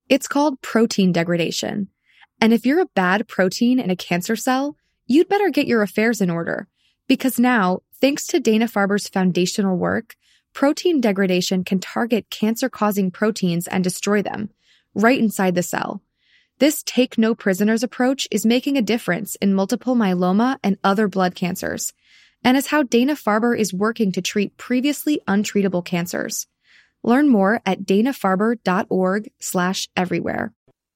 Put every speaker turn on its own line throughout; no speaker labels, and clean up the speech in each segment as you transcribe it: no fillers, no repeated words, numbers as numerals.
It's called protein degradation. And if you're a bad protein in a cancer cell, you'd better get your affairs in order. Because now, thanks to Dana-Farber's foundational work, protein degradation can target cancer-causing proteins and destroy them, right inside the cell. This take-no-prisoners approach is making a difference in multiple myeloma and other blood cancers, and is how Dana-Farber is working to treat previously untreatable cancers. Learn more at danafarber.org/everywhere.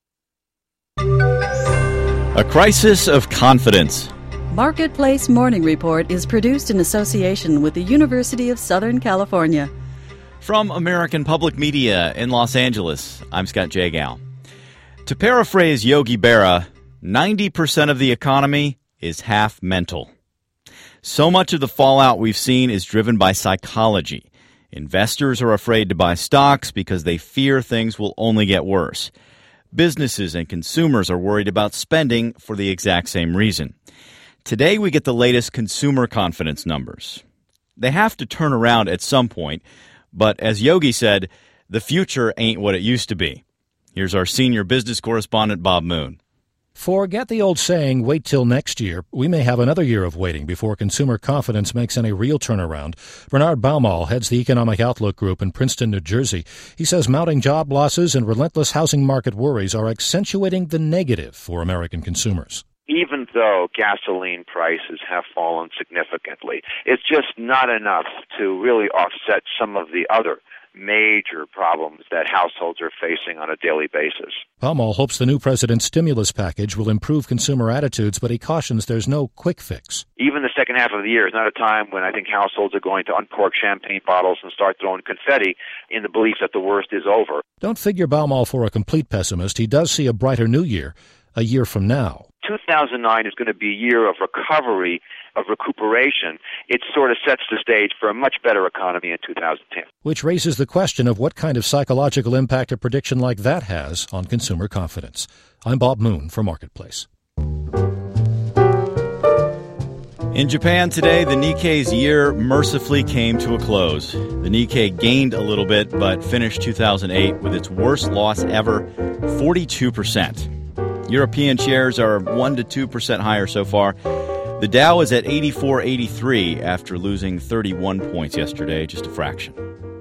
A crisis of confidence.
Marketplace Morning Report is produced in association with the University of Southern California.
From American Public Media in Los Angeles, I'm Scott Jagow. To paraphrase Yogi Berra, 90% of the economy is half mental. So much of the fallout we've seen is driven by psychology. Investors are afraid to buy stocks because they fear things will only get worse. Businesses and consumers are worried about spending for the exact same reason. Today we get the latest consumer confidence numbers. They have to turn around at some point, but as Yogi said, the future ain't what it used to be. Here's our senior business correspondent, Bob Moon.
Forget the old saying, wait till next year. We may have another year of waiting before consumer confidence makes any real turnaround. Bernard Baumol heads the Economic Outlook Group in Princeton, New Jersey. He says mounting job losses and relentless housing market worries are accentuating the negative for American consumers.
Even though gasoline prices have fallen significantly, it's just not enough to really offset some of the other major problems that households are facing on a daily basis.
Baumol hopes the new president's stimulus package will improve consumer attitudes, but he cautions there's no quick fix.
Even the second half of the year is not a time when I think households are going to uncork champagne bottles and start throwing confetti in the belief that the worst is over.
Don't figure Baumol for a complete pessimist. He does see a brighter new year, a year from now.
2009 is going to be a year of recovery, of recuperation. It sort of sets the stage for a much better economy in 2010.
Which raises the question of what kind of psychological impact a prediction like that has on consumer confidence. I'm Bob Moon for Marketplace.
In Japan today, the Nikkei's year mercifully came to a close. The Nikkei gained a little bit, but finished 2008 with its worst loss ever, 42%. European shares are 1% to 2% higher so far. The Dow is at 84.83 after losing 31 points yesterday, just a fraction.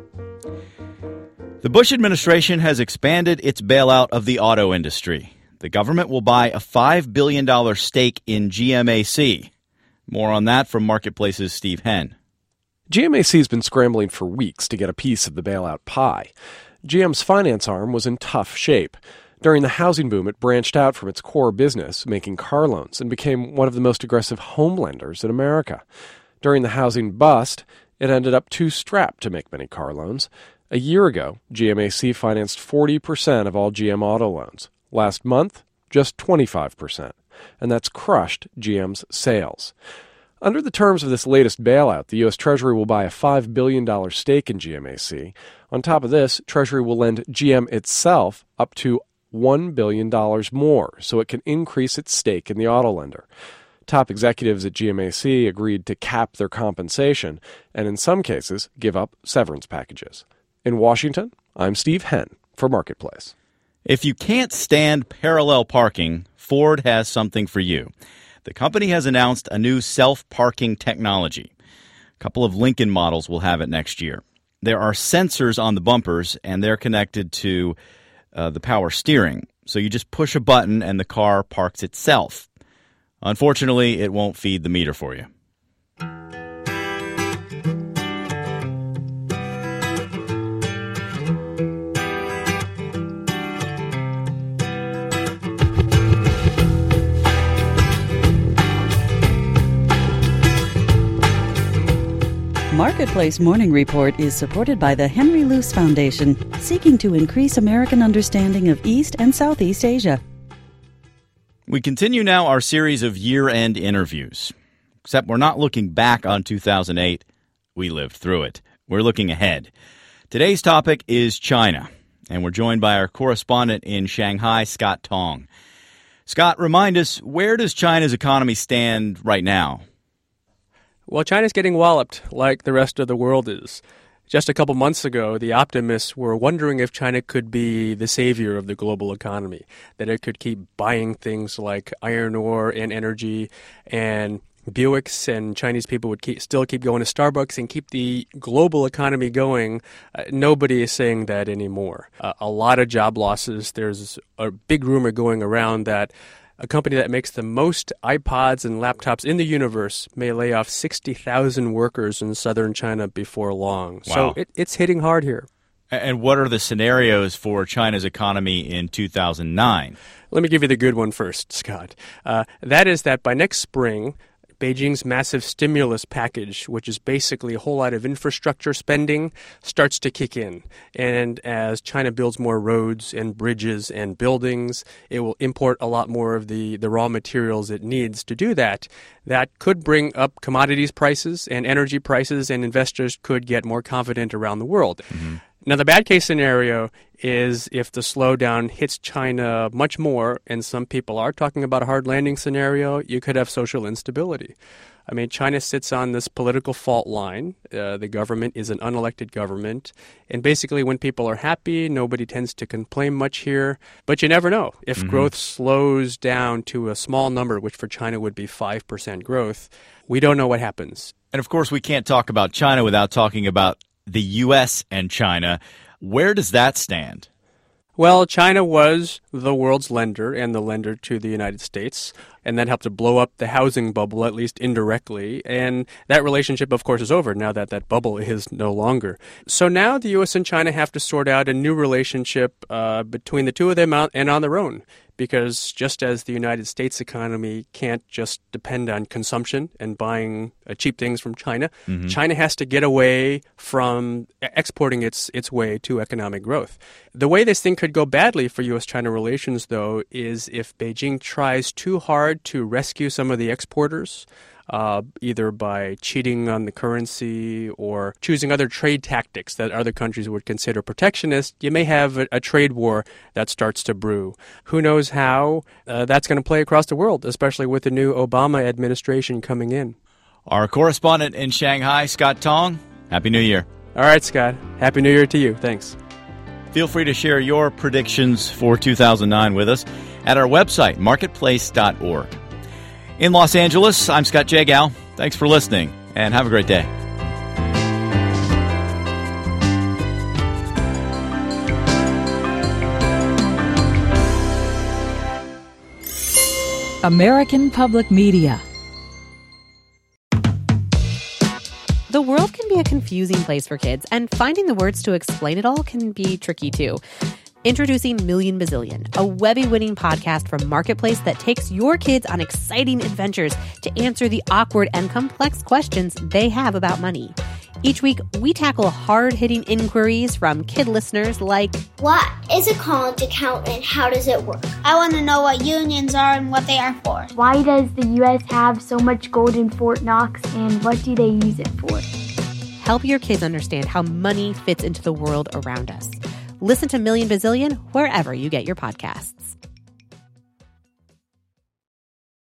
The Bush administration has expanded its bailout of the auto industry. The government will buy a $5 billion stake in GMAC. More on that from Marketplace's Steve Henn.
GMAC has been scrambling for weeks to get a piece of the bailout pie. GM's finance arm was in tough shape. During the housing boom, it branched out from its core business, making car loans, and became one of the most aggressive home lenders in America. During the housing bust, it ended up too strapped to make many car loans. A year ago, GMAC financed 40% of all GM auto loans. Last month, just 25%. And that's crushed GM's sales. Under the terms of this latest bailout, the U.S. Treasury will buy a $5 billion stake in GMAC. On top of this, Treasury will lend GM itself up to $1 billion more, so it can increase its stake in the auto lender. Top executives at GMAC agreed to cap their compensation and, in some cases, give up severance packages. In Washington, I'm Steve Henn for Marketplace.
If you can't stand parallel parking, Ford has something for you. The company has announced a new self-parking technology. A couple of Lincoln models will have it next year. There are sensors on the bumpers, and they're connected to the power steering. So you just push a button and the car parks itself. Unfortunately, it won't feed the meter for you.
Marketplace Morning Report is supported by the Henry Luce Foundation, seeking to increase American understanding of East and Southeast Asia.
We continue now our series of year-end interviews. Except we're not looking back on 2008. We lived through it. We're looking ahead. Today's topic is China, and we're joined by our correspondent in Shanghai, Scott Tong. Scott, remind us, where does China's economy stand right now?
Well, China's getting walloped like the rest of the world is.
Just a couple months ago, the optimists were wondering if China could be the savior of the global economy, that it could keep buying things like iron ore and energy and Buicks, and Chinese people would still keep going to Starbucks and keep the global economy going. Nobody is saying that anymore. A lot of job losses. There's a big rumor going around that a company that makes the most iPods and laptops in the universe may lay off 60,000 workers in southern China before long.
Wow.
So it's hitting hard here.
And what are the scenarios for China's economy in 2009?
Let me give you the good one first, Scott. That is that by next spring, Beijing's massive stimulus package, which is basically a whole lot of infrastructure spending, starts to kick in. And as China builds more roads and bridges and buildings, it will import a lot more of the raw materials it needs to do that. That could bring up commodities prices and energy prices, and investors could get more confident around the world. Mm-hmm. Now, the bad case scenario is if the slowdown hits China much more, and some people are talking about a hard landing scenario, you could have social instability. I mean, China sits on this political fault line. The government is an unelected government. And basically, when people are happy, nobody tends to complain much here. But you never know. If growth slows down to a small number, which for China would be 5% growth, we don't know what happens.
And of course, we can't talk about China without talking about the U.S. and China. Where does that stand?
Well, China was the world's lender and the lender to the United States, and that helped to blow up the housing bubble, at least indirectly. And that relationship, of course, is over now that that bubble is no longer. So now the U.S. and China have to sort out a new relationship between the two of them and on their own. Because just as the United States economy can't just depend on consumption and buying cheap things from China, China has to get away from exporting its way to economic growth. The way this thing could go badly for U.S.-China relations, though, is if Beijing tries too hard to rescue some of the exporters, either by cheating on the currency or choosing other trade tactics that other countries would consider protectionist, you may have a trade war that starts to brew. Who knows how that's going to play across the world, especially with the new Obama administration coming in.
Our correspondent in Shanghai, Scott Tong, Happy New Year.
All right, Scott. Happy New Year to you. Thanks.
Feel free to share your predictions for 2009 with us at our website, marketplace.org. In Los Angeles, I'm Scott Jagow. Thanks for listening, and have a great day.
American Public Media.
The world can be a confusing place for kids, and finding the words to explain it all can be tricky too. Introducing Million Bazillion, a Webby-winning podcast from Marketplace that takes your kids on exciting adventures to answer the awkward and complex questions they have about money. Each week, we tackle hard-hitting inquiries from kid listeners like,
what is a college account and how does it work? I want to know what unions are and what they are for.
Why does the U.S. have so much gold in Fort Knox, and what do they use it for?
Help your kids understand how money fits into the world around us. Listen to Million Bazillion wherever you get your podcasts.